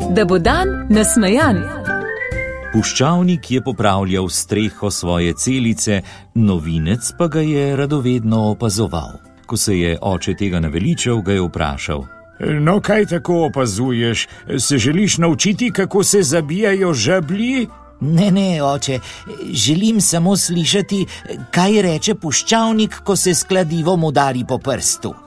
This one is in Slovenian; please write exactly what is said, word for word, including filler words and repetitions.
da bo dan nasmejan. Puščavnik je popravljal streho svoje celice, novinec pa ga je radovedno opazoval. Ko se je oče tega naveličal, ga je vprašal: No, kaj tako opazuješ? Se želiš naučiti, kako se zabijajo žablji? Ne, ne, oče, želim samo slišati, kaj reče puščavnik, ko se s kladivom udari po prstu.